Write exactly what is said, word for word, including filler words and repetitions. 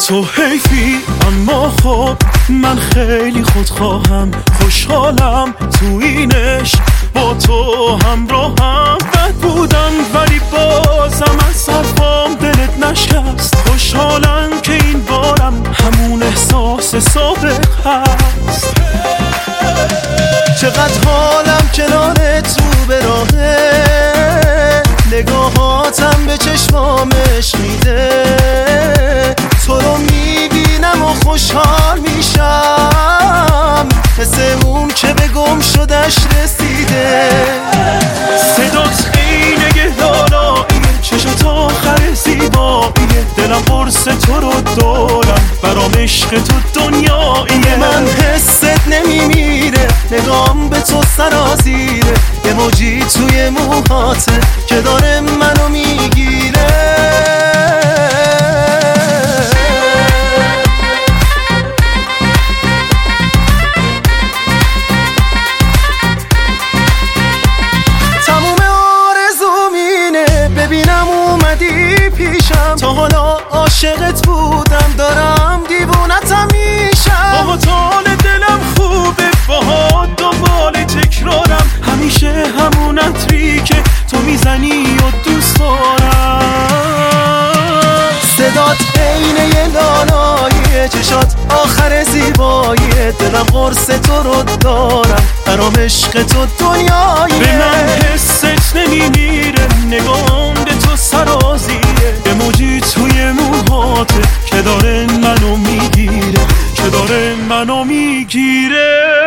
تو حیفی اما خب من خیلی خودخواهم، خوشحالم تو اینش با تو همراهم. بد بودم ولی بازم از حرفام دلت نشکست، خوشحالم که این بارم همون احساس سابق هست. چقدر حالم کنارت رو به راهه، نگاهاتم به چشمامش میده، تو رو میبینم و خوشحال میشم، حس اون که به گم شدش رسیده. صدات عینه لالاییه، چشات آخر زیباییه، دلم قرص تو رو دارم، برام عشق تو دنیاییه. من حست نمیمیره، نگام به تو سرازیره، یه موجی توی موهاته که داره منو میگیره. تموم آرزوم اینه ببینم اومدی پیشم، تا حالا عاشقت بودم دارم دیوونتم میشم. با حال دلم خوبه باها دنبال تکرارم، همیشه همون عطری که تو میزنی و دوست دارم. صدات عینه لالاییه، چشات آخر زیباییه، دلم قرص تو رو دارم، برام عشق تو دنیاییه. به من حست نمیمیره، نگام به تو سرازیره، یه موجی توی موهاته که داره منو میگیره، که داره منو میگیره.